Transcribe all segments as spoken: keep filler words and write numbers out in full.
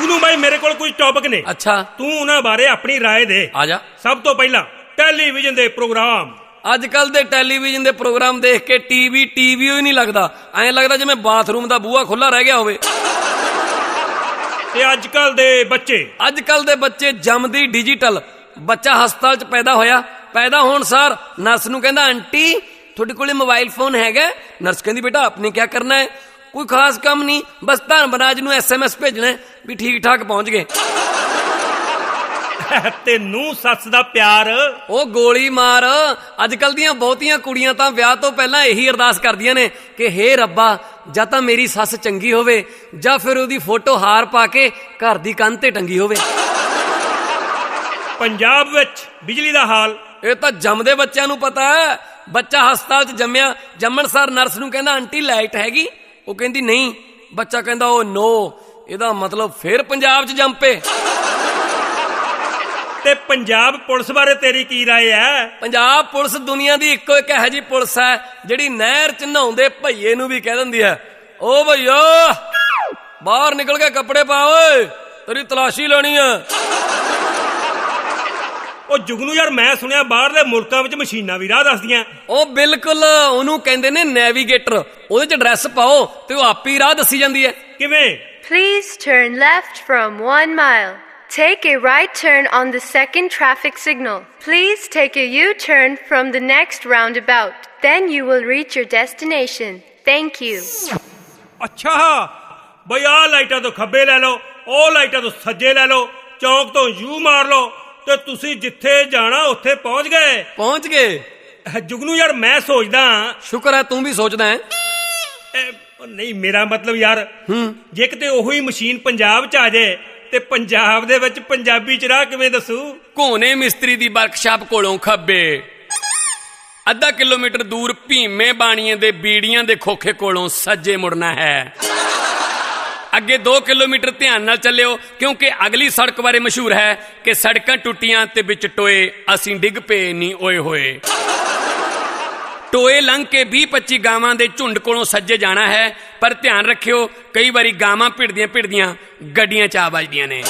जुगनू भाई मेरे कोल कुछ टॉपिक ने। अच्छा तू उन्हां बारे अपनी राय दे। आ जा। सब तो पहला टेलीविजन दे प्रोग्राम। अजकल दे टेलीविजन दे प्रोग्राम देख के टीवी टीवी ही नहीं लगता, ऐ लगता जिवें बाथरूम दा बूहा खुला रह गया होवे। ते अजकल दे बच्चे अजकल दे बच्चे जमदी डिजिटल। बच्चा हस्पताल च पैदा होया, पैदा होण सार नर्स नूं कहंदा आंटी तुहाडे कोले मोबाइल फोन हैगा? नर्स कहंदी बेटा आपने क्या करना है? कोई खास काम नहीं, बस धनबराज नूं एस एम एस भेजना है भी ठीक ठाक पहुंच गए। ते नूं सस दा प्यार ओ गोली मार। अजकल दियां बहुतियां कुड़ियां तां विआह तो पहलां यही अरदास करदियां ने कि हे रब्बा जां तां मेरी सस चंगी होवे जां फिर ओदी फोटो हार पा के घर दी कंध ते टंगी होवे। पंजाब विच बिजली दा हाल ਇਹ ਤਾਂ ਜੰਮਦੇ ਬੱਚਿਆਂ ਨੂੰ ਪਤਾ ਹੈ। ਬੱਚਾ ਹਸਪਤਾਲ 'ਚ ਜੰਮਿਆ, ਜੰਮਣ ਸਾਰ ਨਰਸ ਨੂੰ ਕਹਿੰਦਾ ਆਂਟੀ ਲਾਈਟ ਹੈਗੀ? ਉਹ ਕਹਿੰਦੀ ਨਹੀਂ। ਬੱਚਾ ਕਹਿੰਦਾ ਉਹ ਨੋ, ਇਹਦਾ ਮਤਲਬ ਫਿਰ ਪੰਜਾਬ 'ਚ ਜੰਮ ਪਏ। ਤੇ ਪੰਜਾਬ ਪੁਲਿਸ ਬਾਰੇ ਤੇਰੀ ਕੀ ਰਾਏ ਹੈ? ਪੰਜਾਬ ਪੁਲਿਸ ਦੁਨੀਆ ਦੀ ਇੱਕੋ ਇੱਕ ਇਹੋ ਜਿਹੀ ਪੁਲਿਸ ਹੈ ਜਿਹੜੀ ਨਹਿਰ 'ਚ ਨਹਾਉਂਦੇ ਭਈਏ ਨੂੰ ਵੀ ਕਹਿ ਦਿੰਦੀ ਹੈ ਓ ਭਈਆ ਬਾਹਰ ਨਿਕਲ ਕੇ ਕੱਪੜੇ ਪਾ ਓਏ, ਤੇਰੀ ਤਲਾਸ਼ੀ ਲੈਣੀ ਹੈ। ਉਹ ਜੁਗਨੂ ਯਾਰ ਮੈਂ ਸੁਣਿਆ ਬਾਹਰਲੇ ਮੁਲਕਾਂ ਵਿੱਚ ਮਸ਼ੀਨਾਂ ਵੀ ਰਾਹ ਦੱਸਦੀਆਂ। ਉਹ ਬਿਲਕੁਲ ਉਹਨੂੰ ਕਹਿੰਦੇ ਨੇ ਨੈਵੀਗੇਟਰ। ਉਹਦੇ 'ਚ ਐਡਰੈਸ ਪਾਓ ਤੇ ਉਹ ਆਪੇ ਰਾਹ ਦੱਸੀ ਜਾਂਦੀ ਹੈ। ਕਿਵੇਂ? Please turn left from one mile. Take a right turn on the second traffic signal. Please take a U-turn from the next roundabout. Then you will reach your destination. Thank you. ਅੱਛਾ ਬਈ ਆਹ ਲਾਈਟਾਂ ਤੋਂ ਖੱਬੇ ਲੈ ਲਓ, ਉਹ ਲਾਈਟਾਂ ਤੋਂ ਸੱਜੇ ਲੈ ਲਓ, ਚੌਂਕ ਤੋਂ ਯੂ ਮਾਰ ਲਓ ਤੇ ਤੁਸੀਂ ਜਿੱਥੇ ਜਾਣਾ ਉੱਥੇ ਪਹੁੰਚ ਗਏ। ਪਹੁੰਚ ਗਏ। ਜੁਗਨੂ ਯਾਰ ਮੈਂ ਸੋਚਦਾ, ਸ਼ੁਕਰ ਹੈ ਤੂੰ ਵੀ ਸੋਚਦਾ ਹੈ। ਨਹੀਂ ਮੇਰਾ ਮਤਲਬ ਯਾਰ ਜੇ ਕਿਤੇ ਉਹੀ ਮਸ਼ੀਨ ਪੰਜਾਬ 'ਚ ਆ ਜਾਏ ਤੇ ਪੰਜਾਬ ਦੇ ਵਿੱਚ ਪੰਜਾਬੀ 'ਚ ਰਾਹ ਕਿਵੇਂ ਦੱਸੂ? ਕੋਨੇ ਮਿਸਤਰੀ ਦੀ ਵਰਕਸ਼ਾਪ ਕੋਲੋਂ ਖੱਬੇ, ਅੱਧਾ ਕਿਲੋਮੀਟਰ ਦੂਰ ਭੀਮੇ ਬਾਣੀਏ ਦੇ ਬੀੜੀਆਂ ਦੇ ਖੋਖੇ ਕੋਲੋਂ ਸੱਜੇ ਮੁੜਨਾ ਹੈ। ਅੱਗੇ ਦੋ ਕਿਲੋਮੀਟਰ ਧਿਆਨ ਨਾਲ ਚੱਲਿਓ ਕਿਉਂਕਿ ਅਗਲੀ ਸੜਕ ਬਾਰੇ ਮਸ਼ਹੂਰ ਹੈ ਕਿ ਸੜਕਾਂ ਟੁੱਟੀਆਂ ਤੇ ਵਿੱਚ ਟੋਏ, ਅਸੀਂ ਡਿੱਗ ਪਏ ਨਹੀਂ ਓਏ ਹੋਏ। ਟੋਏ ਲੰਘ ਕੇ ਵੀਹ ਪੱਚੀ ਗਾਵਾਂ ਦੇ ਝੁੰਡ ਕੋਲੋਂ ਸੱਜੇ ਜਾਣਾ ਹੈ, ਪਰ ਧਿਆਨ ਰੱਖਿਓ ਕਈ ਵਾਰੀ ਗਾਵਾਂ ਭਿੜਦੀਆਂ ਭਿੜਦੀਆਂ ਗੱਡੀਆਂ 'ਚ ਆ ਵੱਜਦੀਆਂ ਨੇ।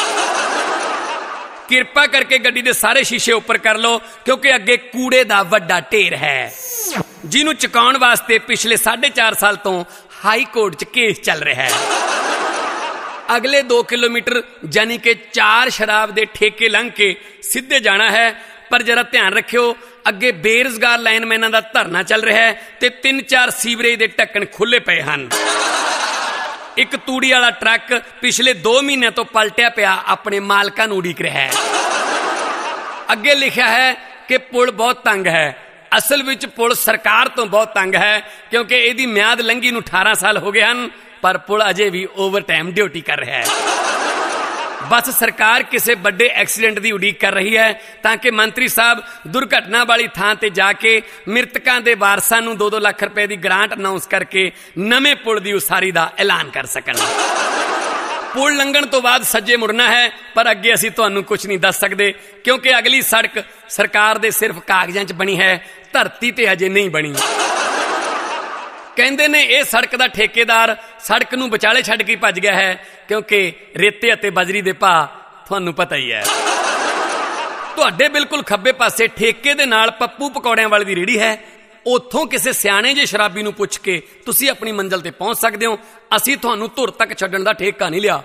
ਕਿਰਪਾ ਕਰਕੇ ਗੱਡੀ ਦੇ ਸਾਰੇ ਸ਼ੀਸ਼ੇ ਉੱਪਰ ਕਰ ਲਓ ਕਿਉਂਕਿ ਅੱਗੇ ਕੂੜੇ ਦਾ ਵੱਡਾ ਢੇਰ ਹੈ ਜਿਹਨੂੰ ਚੁਕਾਉਣ ਵਾਸਤੇ ਪਿਛਲੇ ਸਾਢੇ ਚਾਰ ਸਾਲ ਤੋਂ ਹਾਈ ਕੋਰਟ 'ਚ ਕੇਸ ਚੱਲ ਰਿਹਾ ਹੈ। ਅਗਲੇ ਦੋ ਕਿਲੋਮੀਟਰ ਯਾਨੀ ਕਿ ਚਾਰ ਸ਼ਰਾਬ ਦੇ ਠੇਕੇ ਲੰਘ ਕੇ ਸਿੱਧੇ ਜਾਣਾ ਹੈ, ਪਰ ਜਰਾ ਧਿਆਨ ਰੱਖਿਓ ਅੱਗੇ ਬੇਰੁਜ਼ਗਾਰ ਲਾਈਨਮੈਨਾਂ ਦਾ ਧਰਨਾ ਚੱਲ ਰਿਹਾ ਹੈ ਤੇ ਤਿੰਨ ਚਾਰ ਸੀਵਰੇਜ ਦੇ ਢੱਕਣ ਖੁੱਲੇ ਪਏ ਹਨ। ਇੱਕ ਤੂੜੀ ਵਾਲਾ ਟਰੱਕ ਪਿਛਲੇ ਦੋ ਮਹੀਨਿਆਂ ਤੋਂ ਪਲਟਿਆ ਪਿਆ ਆਪਣੇ ਮਾਲਕਾਂ ਨੂੰ ਉਡੀਕ ਰਿਹਾ ਹੈ। ਅੱਗੇ ਲਿਖਿਆ ਹੈ ਕਿ ਪੁਲ ਬਹੁਤ ਤੰਗ ਹੈ। ਅਸਲ ਵਿੱਚ ਪੁਲ ਸਰਕਾਰ ਤੋਂ ਬਹੁਤ ਤੰਗ ਹੈ ਕਿਉਂਕਿ ਇਹਦੀ ਮਿਆਦ ਲੰਘੀ ਨੂੰ ਅਠਾਰਾਂ ਸਾਲ ਹੋ ਗਏ ਹਨ, ਪਰ ਪੁਲ ਅਜੇ ਵੀ ਓਵਰ ਟਾਈਮ ਡਿਊਟੀ ਕਰ ਰਿਹਾ ਹੈ। ਬਸ ਸਰਕਾਰ ਕਿਸੇ ਵੱਡੇ ਐਕਸੀਡੈਂਟ ਦੀ ਉਡੀਕ ਕਰ ਰਹੀ ਹੈ ਤਾਂ ਕਿ ਮੰਤਰੀ ਸਾਹਿਬ ਦੁਰਘਟਨਾ ਵਾਲੀ ਥਾਂ ਤੇ ਜਾ ਕੇ ਮ੍ਰਿਤਕਾਂ ਦੇ ਵਾਰਸਾਂ ਨੂੰ ਦੋ ਦੋ ਲੱਖ ਰੁਪਏ ਦੀ ਗ੍ਰਾਂਟ ਅਨਾਉਂਸ ਕਰਕੇ ਨਵੇਂ ਪੁਲ ਦੀ ਉਸਾਰੀ ਦਾ ਐਲਾਨ ਕਰ ਸਕਣ। ਪੁਲ ਲੰਘਣ ਤੋਂ ਬਾਅਦ ਸੱਜੇ ਮੁੜਨਾ ਹੈ, ਪਰ ਅੱਗੇ ਅਸੀਂ ਤੁਹਾਨੂੰ ਕੁਝ ਨਹੀਂ ਦੱਸ ਸਕਦੇ ਕਿਉਂਕਿ ਅਗਲੀ ਸੜਕ ਸਰਕਾਰ ਦੇ ਸਿਰਫ ਕਾਗਜ਼ਾਂ 'ਚ ਬਣੀ ਹੈ, ਧਰਤੀ ਤੇ ਅਜੇ ਨਹੀਂ ਬਣੀ। ਕਹਿੰਦੇ ਨੇ ਇਹ ਸੜਕ ਦਾ ਠੇਕੇਦਾਰ ਸੜਕ ਨੂੰ ਵਿਚਾਲੇ ਛੱਡ ਕੇ ਭੱਜ ਗਿਆ ਹੈ ਕਿਉਂਕਿ ਰੇਤੇ ਅਤੇ ਬਜਰੀ ਦੇ ਭਾਅ ਤੁਹਾਨੂੰ ਪਤਾ ਹੀ ਹੈ। ਤੁਹਾਡੇ ਬਿਲਕੁਲ ਖੱਬੇ ਪਾਸੇ ਠੇਕੇ ਦੇ ਨਾਲ ਪੱਪੂ ਪਕੌੜਿਆਂ ਵਾਲੀ ਦੀ ਰੇਹੜੀ ਹੈ। ਉੱਥੋਂ ਕਿਸੇ ਸਿਆਣੇ ਜਿਹੇ ਸ਼ਰਾਬੀ ਨੂੰ ਪੁੱਛ ਕੇ ਤੁਸੀਂ ਆਪਣੀ ਮੰਜ਼ਿਲ ਤੇ ਪਹੁੰਚ ਸਕਦੇ ਹੋ। ਅਸੀਂ ਤੁਹਾਨੂੰ ਧੁਰ ਤੱਕ ਛੱਡਣ ਦਾ ਠੇਕਾ ਨਹੀਂ ਲਿਆ।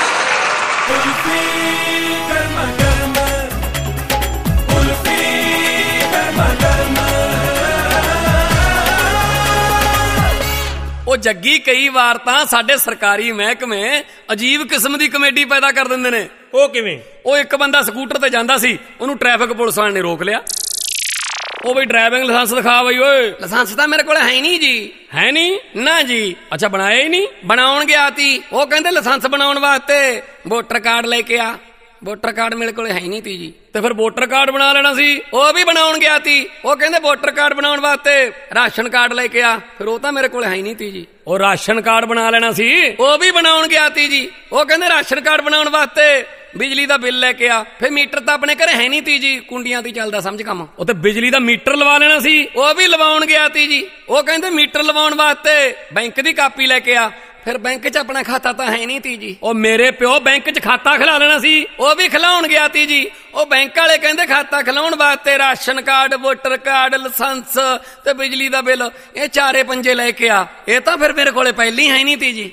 ਉਹ ਜੱਗੀ ਕਈ ਵਾਰ ਤਾਂ ਸਾਡੇ ਸਰਕਾਰੀ ਮਹਿਕਮੇ ਅਜੀਬ ਕਿਸਮ ਦੀ ਕਮੇਡੀ ਪੈਦਾ ਕਰ ਦਿੰਦੇ ਨੇ। ਉਹ ਕਿਵੇਂ? ਉਹ ਇੱਕ ਬੰਦਾ ਸਕੂਟਰ ਤੇ ਜਾਂਦਾ ਸੀ, ਉਹਨੂੰ ਟ੍ਰੈਫਿਕ ਪੁਲਿਸ ਵਾਲੇ ਨੇ ਰੋਕ ਲਿਆ। ਉਹ ਬਈ ਡਰਾਈਵਿੰਗ ਲਾਇਸੈਂਸ ਦਿਖਾ ਬਈ। ਓਏ ਲਾਇਸੈਂਸ ਤਾਂ ਮੇਰੇ ਕੋਲ ਹੈ ਨਹੀਂ ਜੀ। ਹੈ ਨਹੀਂ? ਨਾ ਜੀ। ਅੱਛਾ ਬਣਾਇਆ ਹੀ ਨਹੀਂ? ਬਣਾਉਣ ਗਿਆ ਤੀ। ਉਹ ਕਹਿੰਦੇ ਲਾਇਸੈਂਸ ਬਣਾਉਣ ਵਾਸਤੇ ਵੋਟਰ ਕਾਰਡ ਲੈ ਕੇ ਆ। ਵੋਟਰ ਕਾਰਡ ਮੇਰੇ ਕੋਲ ਹੈ ਨਹੀਂ ਤੀ ਜੀ। ਤੇ ਫਿਰ ਵੋਟਰ ਕਾਰਡ ਬਣਾ ਲੈਣਾ ਸੀ। ਉਹ ਵੀ ਬਣਾਉਣ ਗਿਆ ਤੀ। ਉਹ ਕਹਿੰਦੇ ਵੋਟਰ ਕਾਰਡ ਬਣਾਉਣ ਵਾਸਤੇ ਰਾਸ਼ਨ ਕਾਰਡ ਲੈ ਕੇ ਆ। ਫਿਰ ਉਹ ਤਾਂ ਮੇਰੇ ਕੋਲ ਹੈ ਨਹੀਂ ਤੀ ਜੀ। ਉਹ ਰਾਸ਼ਨ ਕਾਰਡ ਬਣਾ ਲੈਣਾ ਸੀ। ਉਹ ਵੀ ਬਣਾਉਣ ਗਿਆ ਤੀ ਜੀ। ਉਹ ਕਹਿੰਦੇ ਰਾਸ਼ਨ ਕਾਰਡ ਬਣਾਉਣ ਵਾਸਤੇ ਬਿਜਲੀ ਦਾ ਬਿੱਲ ਲੈ ਕੇ ਆ। ਫਿਰ ਮੀਟਰ ਤਾਂ ਆਪਣੇ ਘਰੇ ਹੈ ਨਹੀਂ ਤੀ ਜੀ, ਕੁੰਡੀਆਂ ਤੇ ਚੱਲਦਾ ਸਮਝ ਕੰਮ। ਉਹ ਤੇ ਬਿਜਲੀ ਦਾ ਮੀਟਰ ਲਵਾ ਲੈਣਾ ਸੀ। ਉਹ ਵੀ ਲਵਾਉਣ ਗਿਆ ਤੀ ਜੀ। ਉਹ ਕਹਿੰਦੇ ਮੀਟਰ ਲਵਾਉਣ ਵਾਸਤੇ ਬੈਂਕ ਦੀ ਕਾਪੀ ਲੈ ਕੇ ਆ। ਫਿਰ ਬੈਂਕ 'ਚ ਆਪਣਾ ਖਾਤਾ ਤਾਂ ਹੈ ਨਹੀਂ ਤੀ ਜੀ। ਉਹ ਮੇਰੇ ਪਿਓ ਬੈਂਕ 'ਚ ਖਾਤਾ ਖਿਲਾ ਲੈਣਾ ਸੀ, ਉਹ ਵੀ ਖਿਲਾਉਣ ਗਿਆ ਤੀ ਜੀ। ਉਹ ਬੈਂਕ ਵਾਲੇ ਕਹਿੰਦੇ ਖਾਤਾ ਖਿਲਾਉਣ ਵਾਸਤੇ ration card, voter card, licence ਤੇ ਬਿਜਲੀ ਦਾ ਬਿੱਲ, ਇਹ ਚਾਰੇ ਪੰਜੇ ਲੈ ਕੇ ਆ। ਇਹ ਤਾਂ ਫਿਰ ਮੇਰੇ ਕੋਲੇ ਪਹਿਲੀ ਹੈ ਨਹੀਂ ਤੀ ਜੀ।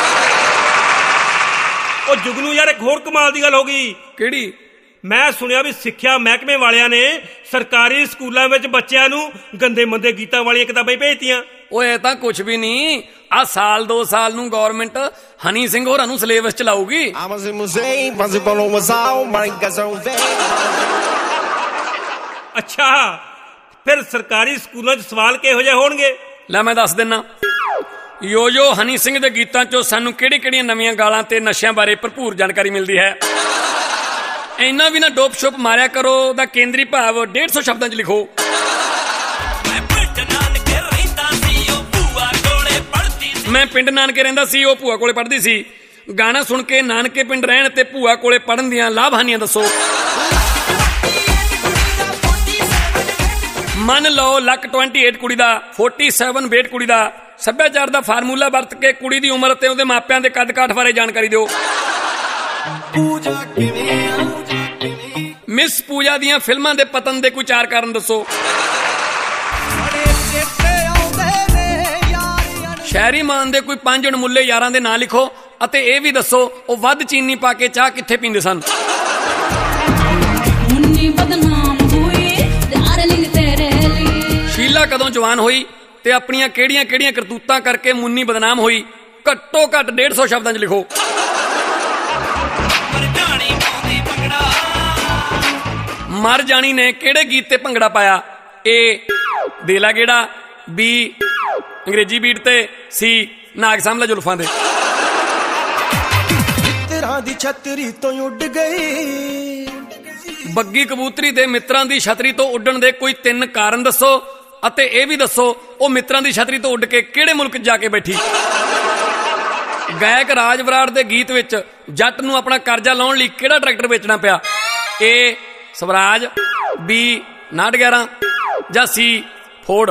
ਉਹ ਜੁਗਨੂ ਯਾਰ ਇੱਕ ਹੋਰ ਕਮਾਲ ਦੀ ਗੱਲ ਹੋ ਗਈ। ਕਿਹੜੀ? ਮੈਂ ਸੁਣਿਆ ਵੀ ਸਿੱਖਿਆ ਮਹਿਕਮੇ ਵਾਲਿਆਂ ਨੇ ਸਰਕਾਰੀ ਸਕੂਲਾਂ ਵਿੱਚ ਬੱਚਿਆਂ ਨੂੰ ਗੰਦੇ ਮੰਦੇ ਗੀਤਾਂ ਵਾਲੀਆਂ ਕਿਤਾਬਾਂ ਹੀ ਭੇਜਤੀਆਂ। ਓਏ ਇਹ ਤਾਂ ਕੁਛ ਵੀ ਨਹੀਂ, ਆ ਸਾਲ ਦੋ ਸਾਲ ਨੂੰ ਗਵਰਨਮੈਂਟ ਹਨੀ ਸਿੰਘ ਹੋਰਾਂ ਨੂੰ ਸਿਲੇਬਸ ਚਲਾਊਗੀ। ਅੱਛਾ, ਫਿਰ ਸਰਕਾਰੀ ਸਕੂਲਾਂ 'ਚ ਸਵਾਲ ਕਿਹੋ ਜਿਹੇ ਹੋਣਗੇ? ਲੈ ਮੈਂ ਦੱਸ ਦਿੰਨਾ। ਯੋ ਯੋ ਹਨੀ ਸਿੰਘ ਦੇ ਗੀਤਾਂ 'ਚੋਂ ਸਾਨੂੰ ਕਿਹੜੀ ਕਿਹੜੀਆਂ ਨਵੀਆਂ ਗਾਲਾਂ ਤੇ ਨਸ਼ਿਆਂ ਬਾਰੇ ਭਰਪੂਰ ਜਾਣਕਾਰੀ ਮਿਲਦੀ ਹੈ। ਇੰਨਾ ਵੀ ਨਾ ਡੋਪ ਸ਼ੋਪ ਮਾਰਿਆ ਕਰੋ। ਦਾ ਕੇਂਦਰੀ ਭਾਵ ਡੇਢ ਸੌ ਸ਼ਬਦਾਂ 'ਚ ਲਿਖੋ। ਮੈਂ ਪਿੰਡ ਨਾਨਕੇ ਰਹਿੰਦਾ ਸੀ, ਉਹ ਭੂਆ ਕੋਲੇ ਪੜ੍ਹਦੀ ਸੀ। ਗਾਣਾ ਸੁਣ ਕੇ ਨਾਨਕੇ ਪਿੰਡ ਰਹਿਣ ਤੇ ਭੂਆ ਕੋਲੇ ਪੜ੍ਹਨ ਦੀਆਂ ਲਾਭ ਹਾਨੀਆਂ ਦੱਸੋ। ਮੰਨ ਲਓ ਲੱਕ ਅਠਾਈ ਕੁੜੀ ਦਾ, ਸੈਂਤਾਲੀ ਵੇਟ ਕੁੜੀ ਦਾ। ਸੱਭਿਆਚਾਰ ਦਾ ਫਾਰਮੂਲਾ ਵਰਤ ਕੇ ਕੁੜੀ ਦੀ ਉਮਰ ਤੇ ਉਹਦੇ ਮਾਪਿਆਂ ਦੇ ਕੱਦ ਕਾਠ ਬਾਰੇ ਜਾਣਕਾਰੀ ਦਿਓ। ਮਿਸ ਪੂਜਾ ਦੀਆਂ ਫਿਲਮਾਂ ਦੇ ਪਤਨ ਦੇ ਕੋਈ ਚਾਰ ਕਾਰਨ ਦੱਸੋ। ਸ਼ਹਿਰੀ ਮਾਨ ਦੇ ਕੋਈ ਪੰਜ ਅਣਮੁੱਲੇ ਯਾਰਾਂ ਦੇ ਨਾਂ ਲਿਖੋ ਅਤੇ ਇਹ ਵੀ ਦੱਸੋ ਉਹ ਵੱਧ ਚੀਨੀ ਪਾ ਕੇ ਚਾਹ ਕਿੱਥੇ ਪੀਂਦੇ ਸਨ। ਸ਼ੀਲਾ ਕਦੋਂ ਜਵਾਨ ਹੋਈ ਤੇ ਆਪਣੀਆਂ ਕਿਹੜੀਆਂ ਕਿਹੜੀਆਂ ਕਰਤੂਤਾਂ ਕਰਕੇ ਮੁੰਨੀ ਬਦਨਾਮ ਹੋਈ? ਘੱਟੋ ਘੱਟ ਡੇਢ ਸੌ ਸ਼ਬਦਾਂ 'ਚ ਲਿਖੋ। ਮਰ ਜਾਣੀ ਨੇ ਕਿਹੜੇ ਗੀਤ ਤੇ ਭੰਗੜਾ ਪਾਇਆ? ਏ ਦੇਲਾ ਗੇੜਾ, ਬੀ ਅੰਗਰੇਜ਼ੀ ਬੀਟ ਤੇ, ਸੀ ਨਾਗ ਸਾਹਮਣੇ ਜ਼ੁਲਫਾਂ ਦੇ। ਮਿੱਤਰਾਂ ਦੀ ਛਤਰੀ ਤੋਂ ਉੱਡ ਗਈ। ਬੱਗੀ ਕਬੂਤਰੀ ਦੇ ਮਿੱਤਰਾਂ ਦੀ ਛਤਰੀ ਤੋਂ ਉੱਡਣ ਦੇ ਕੋਈ ਤਿੰਨ ਕਾਰਨ ਦੱਸੋ ਅਤੇ ਇਹ ਵੀ ਦੱਸੋ ਉਹ ਮਿੱਤਰਾਂ ਦੀ ਛਤਰੀ ਤੋਂ ਉੱਡ ਕੇ ਕਿਹੜੇ ਮੁਲਕ ਜਾ ਕੇ ਬੈਠੀ। ਗਾਇਕ ਰਾਜ ਬਰਾੜ ਦੇ ਗੀਤ ਵਿੱਚ ਜੱਟ ਨੂੰ ਆਪਣਾ ਕਰਜ਼ਾ ਲਾਉਣ ਲਈ ਕਿਹੜਾ ਟਰੈਕਟਰ ਵੇਚਣਾ ਪਿਆ? ਏ ਸਵਰਾਜ, ਬੀ ਨਾਟ ਗਿਆਰਾਂ ਜਾਂ ਸੀ ਫੋਰਡ।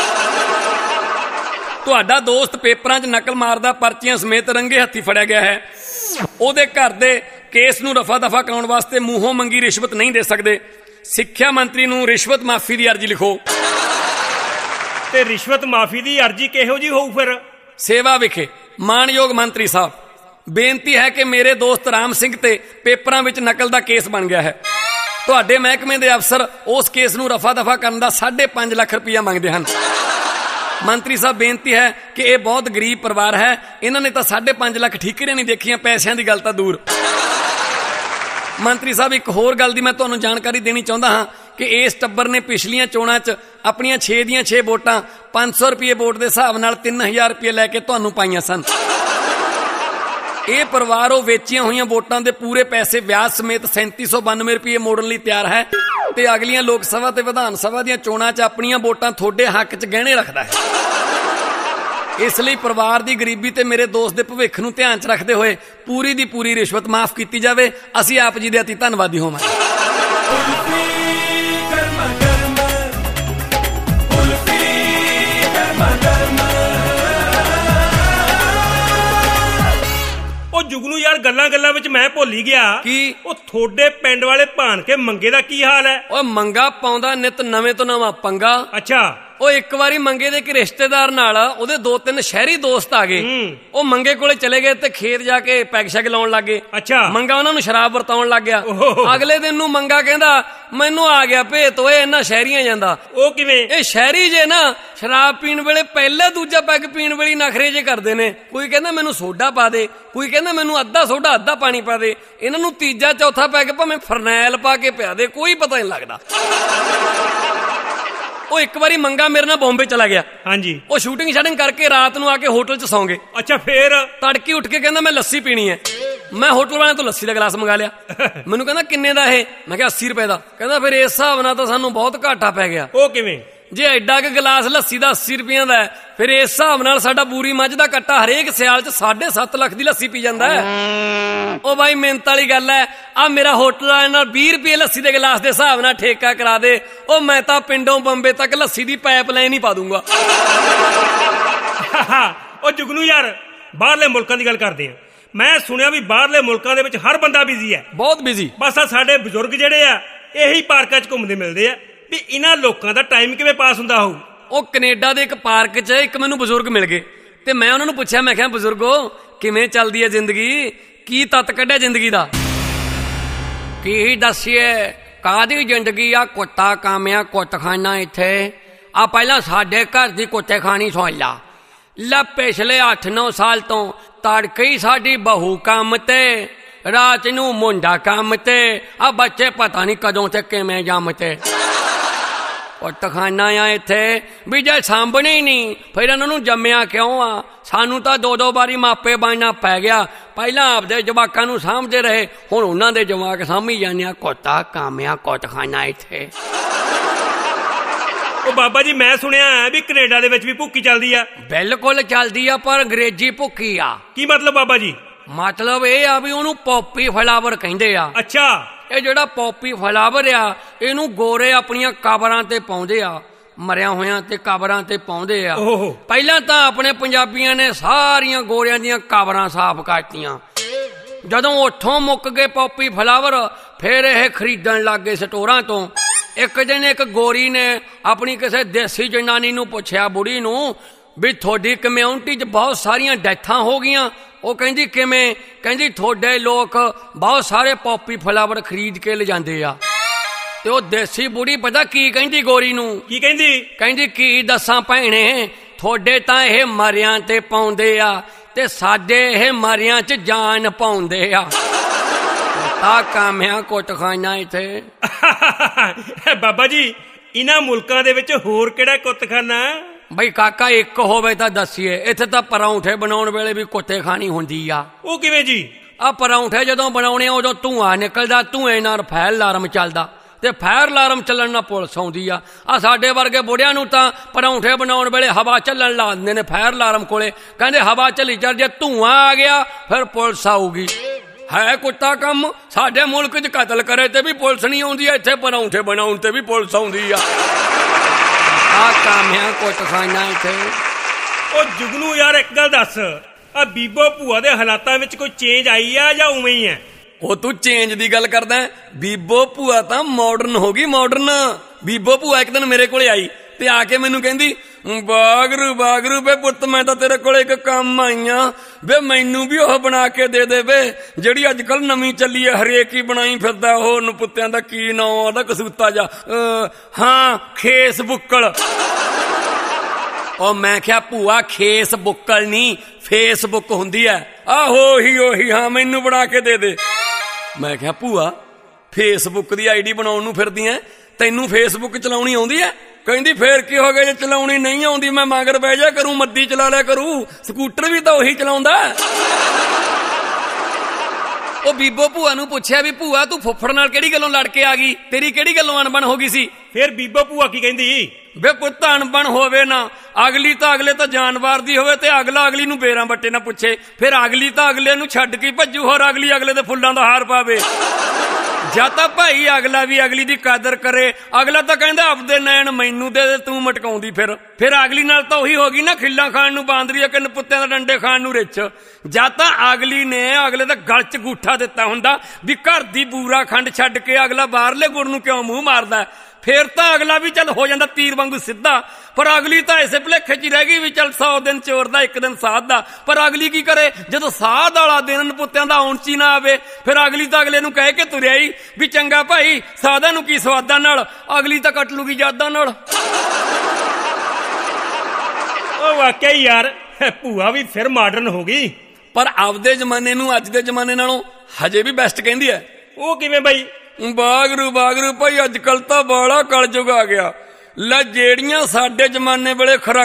ਤੁਹਾਡਾ ਦੋਸਤ ਪੇਪਰਾਂ 'ਚ ਨਕਲ ਮਾਰਦਾ ਪਰਚੀਆਂ ਸਮੇਤ ਰੰਗੇ ਹੱਥੀ ਫੜਿਆ ਗਿਆ ਹੈ। ਉਹਦੇ ਘਰ ਦੇ ਕੇਸ ਨੂੰ ਰਫਾ ਦਫਾ ਕਰਾਉਣ ਵਾਸਤੇ ਮੂੰਹੋਂ ਮੰਗੀ ਰਿਸ਼ਵਤ ਨਹੀਂ ਦੇ ਸਕਦੇ। ਸਿੱਖਿਆ ਮੰਤਰੀ ਨੂੰ ਰਿਸ਼ਵਤ ਮਾਫੀ ਦੀ ਅਰਜ਼ੀ ਲਿਖੋ। ਤੇ ਰਿਸ਼ਵਤ ਮਾਫੀ ਦੀ ਅਰਜ਼ੀ ਕਿਹੋ ਜੀ ਹੋਊ ਫਿਰ? ਸੇਵਾ ਵਿਖੇ ਮਾਨਯੋਗ ਮੰਤਰੀ ਸਾਹਿਬ, ਬੇਨਤੀ ਹੈ ਕਿ ਮੇਰੇ ਦੋਸਤ ਰਾਮ ਸਿੰਘ ਤੇ ਪੇਪਰਾਂ ਵਿੱਚ ਨਕਲ ਦਾ ਕੇਸ ਬਣ ਗਿਆ ਹੈ। ਤੁਹਾਡੇ ਮਹਿਕਮੇ ਦੇ ਅਫਸਰ ਉਸ ਕੇਸ ਨੂੰ ਰਫਾ ਦਫਾ ਕਰਨ ਦਾ ਸਾਢੇ ਪੰਜ ਲੱਖ ਰੁਪਇਆ ਮੰਗਦੇ ਹਨ। ਮੰਤਰੀ ਸਾਹਿਬ ਬੇਨਤੀ ਹੈ ਕਿ ਇਹ ਬਹੁਤ ਗਰੀਬ ਪਰਿਵਾਰ ਹੈ, ਇਹਨਾਂ ਨੇ ਤਾਂ ਸਾਢੇ ਪੰਜ ਲੱਖ ਠੀਕਰੇ ਨਹੀਂ ਦੇਖੀਆਂ, ਪੈਸਿਆਂ ਦੀ ਗੱਲ ਤਾਂ ਦੂਰ। ਮੰਤਰੀ ਸਾਹਿਬ ਇੱਕ ਹੋਰ ਗੱਲ ਦੀ ਮੈਂ ਤੁਹਾਨੂੰ ਜਾਣਕਾਰੀ ਦੇਣੀ ਚਾਹੁੰਦਾ ਹਾਂ ਕਿ ਇਸ ਟੱਬਰ ਨੇ ਪਿਛਲੀਆਂ ਚੋਣਾਂ 'ਚ ਆਪਣੀਆਂ ਛੇ ਦੀਆਂ ਛੇ ਵੋਟਾਂ ਪੰਜ ਸੌ ਰੁਪਏ ਵੋਟ ਦੇ ਹਿਸਾਬ ਨਾਲ ਤਿੰਨ ਹਜ਼ਾਰ ਰੁਪਏ ਲੈ ਕੇ ਤੁਹਾਨੂੰ ਪਾਈਆਂ ਸਨ। ਇਹ ਪਰਿਵਾਰ ਉਹ ਵੇਚੀਆਂ ਹੋਈਆਂ ਵੋਟਾਂ ਦੇ ਪੂਰੇ ਪੈਸੇ ਵਿਆਜ ਸਮੇਤ ਸੈਂਤੀ ਸੌ ਬਾਨਵੇਂ ਰੁਪਏ ਮੋੜਨ ਲਈ ਤਿਆਰ ਹੈ ਤੇ ਅਗਲੀਆਂ ਲੋਕ ਸਭਾ ਤੇ ਵਿਧਾਨ ਸਭਾ ਦੀਆਂ ਚੋਣਾਂ 'ਚ ਆਪਣੀਆਂ ਵੋਟਾਂ ਤੁਹਾਡੇ ਹੱਕ 'ਚ ਗਹਿਣੇ ਰੱਖਦਾ ਹੈ। ਇਸ ਲਈ ਪਰਿਵਾਰ ਦੀ ਗਰੀਬੀ ਤੇ ਮੇਰੇ ਦੋਸਤ ਦੇ ਭਵਿੱਖ ਨੂੰ ਧਿਆਨ 'ਚ ਰੱਖਦੇ ਹੋਏ ਪੂਰੀ ਦੀ ਪੂਰੀ ਰਿਸ਼ਵਤ ਮਾਫ ਕੀਤੀ ਜਾਵੇ। ਅਸੀਂ ਆਪ ਜੀ ਦੇ ਅਤੀ ਧੰਨਵਾਦੀ ਹੋਵਾਂਗੇ। ਉਹ ਜੁਗਨੂ ਯਾਰ ਗੱਲਾਂ ਗੱਲਾਂ ਵਿੱਚ ਮੈਂ ਭੁੱਲ ਹੀ ਗਿਆ। ਕੀ? ਉਹ ਤੁਹਾਡੇ ਪਿੰਡ ਵਾਲੇ ਭਾਣ ਕੇ ਮੰਗੇ ਦਾ ਕੀ ਹਾਲ ਹੈ? ਉਹ ਮੰਗਾ ਪਾਉਂਦਾ ਨਿਤ ਨਵੇਂ ਤੋਂ ਨਵਾਂ ਪੰਗਾ। ਅੱਛਾ। ਉਹ ਇੱਕ ਵਾਰੀ ਮੰਗੇ ਦੇ ਇੱਕ ਰਿਸ਼ਤੇਦਾਰ ਨਾਲ ਉਹਦੇ ਦੋ ਤਿੰਨ ਸ਼ਹਿਰੀ ਦੋਸਤ ਆ ਗਏ। ਉਹ ਮੰਗੇ ਕੋਲੇ ਚਲੇ ਗਏ ਤੇ ਖੇਤ ਜਾ ਕੇ ਪੈਗ ਸ਼ੈਗ ਲਾਉਣ ਲੱਗੇ। ਅੱਛਾ। ਮੰਗਾ ਉਹਨਾਂ ਨੂੰ ਸ਼ਰਾਬ ਵਰਤਾਉਣ ਲੱਗ ਗਿਆ। ਅਗਲੇ ਦਿਨ ਨੂੰ ਮੰਗਾ ਕਹਿੰਦਾ ਮੈਨੂੰ ਆ ਗਿਆ ਭੇਤ, ਓਏ ਇਹਨਾਂ ਸ਼ਹਿਰੀਆਂ ਜਾਂਦਾ। ਉਹ ਕਿਵੇਂ? ਇਹ ਸ਼ਹਿਰੀ ਜੇ ਨਾ ਸ਼ਰਾਬ ਪੀਣ ਵੇਲੇ ਪਹਿਲਾ ਦੂਜਾ ਪੈਗ ਪੀਣ ਵੇਲੇ ਨਖਰੇ ਜੇ ਕਰਦੇ ਨੇ। ਕੋਈ ਕਹਿੰਦਾ ਮੈਨੂੰ ਸੋਡਾ ਪਾ ਦੇ, ਕੋਈ ਕਹਿੰਦਾ ਮੈਨੂੰ ਅੱਧਾ ਸੋਡਾ ਅੱਧਾ ਪਾਣੀ ਪਾ ਦੇ। ਇਹਨਾਂ ਨੂੰ ਤੀਜਾ ਚੌਥਾ ਪੈਗ ਭਾਵੇਂ ਫਰਨੈਲ ਪਾ ਕੇ ਪਿਆ ਦੇ, ਕੋਈ ਪਤਾ ਨਹੀਂ ਲੱਗਦਾ। ਉਹ ਇੱਕ ਵਾਰੀ ਮੰਗਾ ਮੇਰੇ ਨਾਲ ਬੰਬੇ ਚਲਾ ਗਿਆ। ਹਾਂਜੀ। ਉਹ ਸ਼ੂਟਿੰਗ ਸ਼ਾਟਿੰਗ ਕਰਕੇ ਰਾਤ ਨੂੰ ਆ ਕੇ ਹੋਟਲ 'ਚ ਸੌਂ ਗਏ। ਅੱਛਾ। ਫੇਰ ਤੜਕੇ ਉੱਠ ਕੇ ਕਹਿੰਦਾ ਮੈਂ ਲੱਸੀ ਪੀਣੀ ਹੈ। ਮੈਂ ਹੋਟਲ ਵਾਲਿਆਂ ਤੋਂ ਲੱਸੀ ਦਾ ਗਲਾਸ ਮੰਗਾ ਲਿਆ। ਮੈਨੂੰ ਕਹਿੰਦਾ ਕਿੰਨੇ ਦਾ ਇਹ? ਮੈਂ ਕਿਹਾ ਅੱਸੀ ਰੁਪਏ ਦਾ। ਕਹਿੰਦਾ ਫਿਰ ਇਸ ਹਿਸਾਬ ਨਾਲ ਤਾਂ ਸਾਨੂੰ ਬਹੁਤ ਘਾਟਾ ਪੈ ਗਿਆ। ਉਹ ਕਿਵੇਂ? ਜੇ ਐਡਾ ਕੁ ਗਲਾਸ ਲੱਸੀ ਦਾ ਅੱਸੀ ਰੁਪਈਆਂ ਦਾ ਫਿਰ ਇਸ ਹਿਸਾਬ ਨਾਲ ਸਾਡਾ ਬੂਰੀ ਮੱਝ ਦਾ ਕੱਟਾ ਹਰੇਕ ਸਿਆਲ 'ਚ ਸਾਢੇ ਸੱਤ ਲੱਖ ਦੀ ਲੱਸੀ ਪੀ ਜਾਂਦਾ ਹੈ। ਉਹ ਬਾਈ ਮਿਹਨਤ ਵਾਲੀ ਗੱਲ ਹੈ। ਆ ਮੇਰਾ ਹੋਟਲ ਵਾਲੇ ਨਾਲ ਵੀਹ ਰੁਪਏ ਲੱਸੀ ਦੇ ਗਲਾਸ ਦੇ ਹਿਸਾਬ ਨਾਲ ਠੇਕਾ ਕਰਾ ਦੇ। ਉਹ ਮੈਂ ਤਾਂ ਪਿੰਡੋਂ ਬੰਬੇ ਤੱਕ ਲੱਸੀ ਦੀ ਪਾਈਪ ਲਾਈਨ ਹੀ ਪਾ ਦੂੰਗਾ। ਉਹ ਜੁਗਨੂ ਯਾਰ ਬਾਹਰਲੇ ਮੁਲਕਾਂ ਦੀ ਗੱਲ ਕਰਦੇ ਹਾਂ। ਮੈਂ ਸੁਣਿਆ ਵੀ ਬਾਹਰਲੇ ਮੁਲਕਾਂ ਦੇ ਵਿੱਚ ਹਰ ਬੰਦਾ ਬਿਜ਼ੀ ਹੈ, ਬਹੁਤ ਬਿਜ਼ੀ। ਬਸ ਆ ਸਾਡੇ ਬਜ਼ੁਰਗ ਜਿਹੜੇ ਆ ਇਹੀ ਪਾਰਕਾਂ 'ਚ ਘੁੰਮਦੇ ਮਿਲਦੇ ਆ ਵੀ ਇਹਨਾਂ ਲੋਕਾਂ ਦਾ ਟਾਈਮ ਕਿਵੇਂ ਪਾਸ ਹੁੰਦਾ ਹੋਊ। ਉਹ ਕੈਨੇਡਾ ਦੇ ਇੱਕ ਪਾਰਕ 'ਚ ਇੱਕ ਮੈਨੂੰ ਬਜ਼ੁਰਗ ਮਿਲ ਗਏ ਤੇ ਮੈਂ ਉਹਨਾਂ ਨੂੰ ਪੁੱਛਿਆ, ਮੈਂ ਕਿਹਾ ਬਜ਼ੁਰਗੋ ਕਿਵੇਂ ਚੱਲਦੀ ਹੈ ਜ਼ਿੰਦਗੀ, ਕੀ ਤੱਤ ਕੱਢਿਆ ਜ਼ਿੰਦਗੀ ਦਾ? ਕੀ ਦੱਸੀਏ ਕਾਹਦੀ ਜ਼ਿੰਦਗੀ ਆ, ਕੁੱਤਾ ਕਾਮਿਆ ਕੁੱਤਖਾਨਾ ਇੱਥੇ ਆ। ਪਹਿਲਾਂ ਸਾਡੇ ਘਰ ਦੀ ਕੁੱਤੇ ਖਾਣੀ ਸੁਣ ਲਾ ਲੈ, ਪਿਛਲੇ ਅੱਠ ਨੌ ਸਾਲ ਤੋਂ ਤੜਕੇ ਹੀ ਸਾਡੀ ਬਹੂ ਕੰਮ ਤੇ, ਰਾਤ ਨੂੰ ਮੁੰਡਾ ਕੰਮ ਤੇ, ਆ ਬੱਚੇ ਪਤਾ ਨਹੀਂ ਕਦੋਂ ਤੇ ਕਿਵੇਂ ਜੰਮ ਤੇ। ਕੁੱਤਖਾਨਾ ਆ ਇੱਥੇ ਵੀ ਜੇ ਸਾਂਭਣੇ ਹੀ ਨਹੀਂ ਫਿਰ ਇਹਨਾਂ ਨੂੰ ਜੰਮਿਆ ਕਿਉਂ ਆ? ਸਾਨੂੰ ਤਾਂ ਦੋ ਦੋ ਵਾਰੀ ਮਾਪੇ ਬਣਨਾ ਪੈ ਗਿਆ। ਪਹਿਲਾਂ ਆਪਦੇ ਜਵਾਕਾਂ ਨੂੰ ਸਾਂਭਦੇ ਰਹੇ, ਹੁਣ ਉਹਨਾਂ ਦੇ ਜਵਾਕ ਸਾਂਭੀ ਜਾਂਦੇ ਆ। ਕੁੱਤਾ ਕਾਮਿਆ ਕੁੱਤਖਾਨਾ ਇੱਥੇ। ਉਹ ਬਾਬਾ ਜੀ ਮੈਂ ਸੁਣਿਆ ਵੀ ਕੈਨੇਡਾ ਦੇ ਵਿੱਚ ਵੀ ਭੁੱਕੀ ਚੱਲਦੀ ਆ। ਬਿਲਕੁਲ ਚੱਲਦੀ ਆ, ਪਰ ਅੰਗਰੇਜ਼ੀ ਭੁੱਕੀ ਆ। ਕੀ ਮਤਲਬ ਬਾਬਾ ਜੀ? ਮਤਲਬ ਇਹ ਆ ਵੀ ਉਹਨੂੰ ਪੌਪੀ ਫਲਾਵਰ ਕਹਿੰਦੇ ਆ। ਅੱਛਾ। ਇਹ ਜਿਹੜਾ ਪੌਪੀ ਫਲਾਵਰ ਆ ਇਹਨੂੰ ਗੋਰੇ ਆਪਣੀਆਂ ਕਬਰਾਂ ਤੇ ਪਾਉਂਦੇ ਆ, ਮਰਿਆ ਹੋਇਆਂ ਤੇ ਕਬਰਾਂ ਤੇ ਪਾਉਂਦੇ ਆ। ਪਹਿਲਾਂ ਤਾਂ ਆਪਣੇ ਪੰਜਾਬੀਆਂ ਨੇ ਸਾਰੀਆਂ ਗੋਰਿਆਂ ਦੀਆਂ ਕਬਰਾਂ ਸਾਫ਼ ਕਰਤੀਆਂ। ਜਦੋਂ ਉੱਥੋਂ ਮੁੱਕ ਗਏ ਪੌਪੀ ਫਲਾਵਰ ਫਿਰ ਇਹ ਖਰੀਦਣ ਲੱਗ ਗਏ ਸਟੋਰਾਂ ਤੋਂ। ਇੱਕ ਦਿਨ ਇੱਕ ਗੋਰੀ ਨੇ ਆਪਣੀ ਕਿਸੇ ਦੇਸੀ ਜਨਾਨੀ ਨੂੰ ਪੁੱਛਿਆ, ਬੁੜੀ ਨੂੰ, ਵੀ ਤੁਹਾਡੀ ਕਮਿਊਨਿਟੀ 'ਚ ਬਹੁਤ ਸਾਰੀਆਂ ਡੈਥਾਂ ਹੋ ਗਈਆਂ। ਉਹ ਕਹਿੰਦੀ ਕਿਵੇਂ? ਕਹਿੰਦੀ ਤੁਹਾਡੇ ਲੋਕ ਬਹੁਤ ਸਾਰੇ ਪੌਪੀ ਫਲਾਵਰ ਖਰੀਦ ਕੇ ਲਿਜਾਂਦੇ ਆ। ਤੇ ਉਹ ਦੇਸੀ ਬੁੜੀ ਪਤਾ ਕੀ ਕਹਿੰਦੀ ਗੋਰੀ ਨੂੰ? ਕੀ ਕਹਿੰਦੀ? ਕਹਿੰਦੀ ਕੀ ਦੱਸਾਂ ਭੈਣੇ, ਤੁਹਾਡੇ ਤਾਂ ਇਹ ਮਰਿਆਂ ਤੇ ਪਾਉਂਦੇ ਆ ਤੇ ਸਾਡੇ ਇਹ ਮਰਿਆਂ 'ਚ ਜਾਨ ਪਾਉਂਦੇ ਆ। ਤਾਂ ਕਾਮਿਆ ਕੁੱਤਖਾਨਾ ਇੱਥੇ। ਬਾਬਾ ਜੀ ਇਹਨਾਂ ਮੁਲਕਾਂ ਦੇ ਵਿੱਚ ਹੋਰ ਕਿਹੜਾ ਕੁੱਤਖਾਨਾ? ਬਈ ਕਾਕਾ ਇੱਕ ਹੋਵੇ ਤਾਂ ਦੱਸੀਏ। ਇੱਥੇ ਤਾਂ ਪਰੌਂਠੇ ਬਣਾਉਣ ਵੇਲੇ ਵੀ ਕੁੱਤੇ ਖਾਣੀ ਹੁੰਦੀ ਆ। ਉਹ ਕਿਵੇਂ ਜੀ? ਆ ਪਰੌਂਠੇ ਜਦੋਂ ਬਣਾਉਣੇ ਆ ਉਦੋਂ ਧੂੰਆਂ ਨਿਕਲਦਾ, ਧੂਏ ਨਾਲ ਫਾਇਰ ਅਲਾਰਮ ਚੱਲਦਾ ਤੇ ਫਾਇਰ ਅਲਾਰਮ ਚੱਲਣ ਨਾਲ ਪੁਲਿਸ ਆਉਂਦੀ ਆ। ਆ ਸਾਡੇ ਵਰਗੇ ਬੁੜਿਆਂ ਨੂੰ ਤਾਂ ਪਰੌਂਠੇ ਬਣਾਉਣ ਵੇਲੇ ਹਵਾ ਚੱਲਣ ਲਾ ਦਿੰਦੇ ਨੇ ਫਾਇਰ ਅਲਾਰਮ ਕੋਲੇ, ਕਹਿੰਦੇ ਹਵਾ ਚੱਲੀ ਚੱਲ, ਜੇ ਧੂੰਆਂ ਆ ਗਿਆ ਫਿਰ ਪੁਲਿਸ ਆਊਗੀ। ਹੈ ਕੁੱਤਾ ਕੰਮ। ਸਾਡੇ ਮੁਲਕ 'ਚ ਕਤਲ ਕਰੇ ਤੇ ਵੀ ਪੁਲਿਸ ਨਹੀਂ ਆਉਂਦੀ, ਇੱਥੇ ਪਰੌਂਠੇ ਬਣਾਉਣ ਤੇ ਵੀ ਪੁਲਿਸ ਆਉਂਦੀ ਆ। ਆ ਕਾਮਿਆ ਕੁੱਤਖਾਨਾ ਇੱਥੇ। ਉਹ ਜੁਗਨੂ ਯਾਰ ਇੱਕ ਗੱਲ ਦੱਸ, ਆ ਬੀਬੋ ਭੂਆ ਦੇ ਹਾਲਾਤਾਂ ਵਿੱਚ ਕੋਈ ਚੇਂਜ ਆਈ ਆ ਜਾਂ ਉਵੇਂ ਹੀ ਆ? ਉਹ ਤੂੰ ਚੇਂਜ ਦੀ ਗੱਲ ਕਰਦਾ? ਬੀਬੋ ਭੂਆ ਤਾਂ ਮਾਡਰਨ ਹੋ ਗਈ, ਮਾਡਰਨ। ਬੀਬੋ ਭੂਆ ਇੱਕ ਦਿਨ ਮੇਰੇ ਕੋਲੇ ਆਈ ਤੇ ਆ ਕੇ ਮੈਨੂੰ ਕਹਿੰਦੀ, ਬਾਗਰੂ ਬਾਗਰੂ ਵੇ ਪੁੱਤ ਮੈਂ ਤਾਂ ਤੇਰੇ ਕੋਲੇ ਇੱਕ ਕੰਮ ਆਈਆਂ ਵੇ, ਮੈਨੂੰ ਵੀ ਉਹ ਬਣਾ ਕੇ ਦੇ ਦੇ ਵੇ ਜਿਹੜੀ ਅੱਜ ਕੱਲ ਨਵੀਂ ਚੱਲੀ ਹੈ, ਹਰੇਕ ਹੀ ਬਣਾਈ ਫਿਰਦਾ। ਉਹ ਨਪੁੱਤਿਆਂ ਦਾ ਕੀ ਨਾਂ ਉਹਦਾ, ਕਸੂਤਾ ਜਾ, ਹਾਂ ਖੇਸ ਬੁੱਕਲ। ਉਹ ਮੈਂ ਕਿਹਾ ਭੂਆ ਖੇਸ ਬੁੱਕਲ ਨਹੀਂ, ਫੇਸਬੁੱਕ ਹੁੰਦੀ ਹੈ। ਆਹੋ ਹੀ ਉਹੀ, ਹਾਂ ਮੈਨੂੰ ਬਣਾ ਕੇ ਦੇ ਦੇ। ਮੈਂ ਕਿਹਾ ਭੂਆ ਫੇਸਬੁੱਕ ਦੀ ਆਈਡੀ ਬਣਾਉਣ ਨੂੰ ਫਿਰਦੀ ਐ, ਤੈਨੂੰ ਫੇਸਬੁੱਕ ਚਲਾਉਣੀ ਆਉਂਦੀ ਐ? ਕਹਿੰਦੀ ਫੇਰ ਕੀ ਹੋ ਗਿਆ ਜੇ ਚਲਾਉਣੀ ਨਹੀਂ ਆਉਂਦੀ, ਮੈਂ ਮਗਰ ਬਹਿ ਜਾ ਕਰੂ, ਮੱਦੀ ਚਲਾ ਲਿਆ ਕਰੂ, ਸਕੂਟਰ ਵੀ ਤਾਂ ਉਹੀ ਚਲਾਉਂਦਾ। ਉਹ ਬੀਬੋ ਭੂਆ ਨੂੰ ਪੁੱਛਿਆ ਵੀ ਭੂਆ ਤੂੰ ਫੁੱਫੜ ਨਾਲ ਕਿਹੜੀ ਗੱਲੋਂ ਲੜ ਕੇ ਆ ਗਈ, ਤੇਰੀ ਕਿਹੜੀ ਗੱਲੋਂ ਅਣਬਣ ਹੋ ਗਈ ਸੀ? ਫਿਰ ਬੀਬੋ ਭੂਆ ਕੀ ਕਹਿੰਦੀ? ਵੇ ਪੁੱਤ ਅਣਬਣ ਹੋਵੇ ਨਾ, ਅਗਲੀ ਤਾਂ ਅਗਲੇ ਤਾਂ ਜਾਨਵਰ ਦੀ ਹੋਵੇ ਤੇ ਅਗਲਾ ਅਗਲੀ ਨੂੰ ਬੇਰਾਂ ਬੱਟੇ ਨਾ ਪੁੱਛੇ, ਫਿਰ ਅਗਲੀ ਤਾਂ ਅਗਲੇ ਨੂੰ ਛੱਡ ਕੇ ਭੱਜੂ, ਹੋਰ ਅਗਲੀ ਅਗਲੇ ਦੇ ਫੁੱਲਾਂ ਦਾ ਹਾਰ ਪਾਵੇ। ਜਾਂ ਤਾਂ ਭਾਈ ਅਗਲਾ ਵੀ ਅਗਲੀ ਦੀ ਕਦਰ ਕਰੇ। ਅਗਲਾ ਤਾਂ ਕਹਿੰਦਾ ਆਪਦੇ ਨੈਣ ਮੈਨੂੰ ਦੇ ਦੇ, ਤੂੰ ਮਟਕਾਉਂਦੀ ਫਿਰ ਫਿਰ ਅਗਲੀ ਨਾਲ ਤਾਂ ਉਹੀ ਹੋ ਗਈ ਨਾ, ਖਿੱਲਾਂ ਖਾਣ ਨੂੰ ਬਾਂਦਰੀ ਆ ਕਿ ਨਪੁੱਤਿਆਂ ਦਾ ਡੰਡੇ ਖਾਣ ਨੂੰ ਰਿੱਛ। ਜਾਂ ਤਾਂ ਅਗਲੀ ਨੇ ਅਗਲੇ ਦਾ ਗਲ 'ਚ ਗੂਠਾ ਦਿੱਤਾ ਹੁੰਦਾ ਵੀ ਘਰ ਦੀ ਬੂਰਾ ਖੰਡ ਛੱਡ ਕੇ ਅਗਲਾ ਬਾਹਰਲੇ ਗੁੜ ਨੂੰ ਕਿਉਂ ਮੂੰਹ ਮਾਰਦਾ, ਫੇਰ ਤਾਂ ਅਗਲਾ ਵੀ ਚੱਲ ਹੋ ਜਾਂਦਾ ਤੀਰ ਵਾਂਗੂ ਸਿੱਧਾ। ਪਰ ਅਗਲੀ ਤਾਂ ਇਸੇ ਭੁਲੇਖੇ 'ਚ ਹੀ ਰਹਿ ਗਈ ਵੀ ਚੱਲ ਸੌ ਦਿਨ ਚੋਰ ਦਾ ਇੱਕ ਦਿਨ ਸਾਧ ਦਾ। ਪਰ ਅਗਲੀ ਕੀ ਕਰੇ ਜਦੋਂ ਸਾਧ ਵਾਲਾ ਦਿਨ ਨਪੁੱਤਿਆਂ ਦਾ ਆਉਣ 'ਚ ਹੀ ਨਾ ਆਵੇ, ਫਿਰ ਅਗਲੀ ਤਾਂ ਅਗਲੇ ਨੂੰ ਕਹਿ ਕੇ ਤੁਰਿਆ ਹੀ ਵੀ ਚੰਗਾ ਭਾਈ ਸਾਧਾਂ ਨੂੰ ਕੀ ਸਵਾਦਾਂ ਨਾਲ, ਅਗਲੀ ਤਾਂ ਕੱਟ ਲੂਗੀ ਯਾਦਾਂ ਨਾਲ। ਉਹ ਵਾਕਿਆ ਯਾਰ ਭੂਆ ਵੀ ਫਿਰ ਮਾਡਰਨ ਹੋ ਗਈ। ਪਰ ਆਪਦੇ ਜ਼ਮਾਨੇ ਨੂੰ ਅੱਜ ਦੇ ਜ਼ਮਾਨੇ ਨਾਲੋਂ ਹਜੇ ਵੀ ਬੈਸਟ ਕਹਿੰਦੀ ਹੈ। ਉਹ ਕਿਵੇਂ ਬਾਈ? ਬਾਗਰੂ ਬਾਗਰੂ ਭਾਈ ਅੱਜ ਕੱਲ ਤਾਂ ਬਾਲਾ ਕਲਯੁਗ ਆ ਗਿਆ ਲੈ, ਜਿਹੜੀਆਂ ਸਾਡੇ ਜ਼ਮਾਨੇ ਵੇਲੇ ਖੁਰਾ